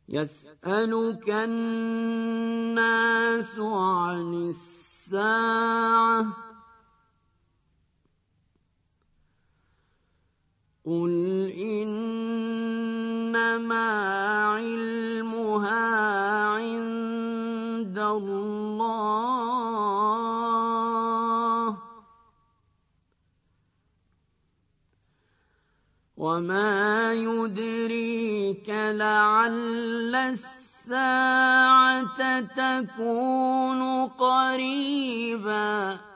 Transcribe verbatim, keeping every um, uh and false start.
يسألك الناس عن الساعة قل إنما علمها عند الله وما يدريك لعل الساعة تكون قريبا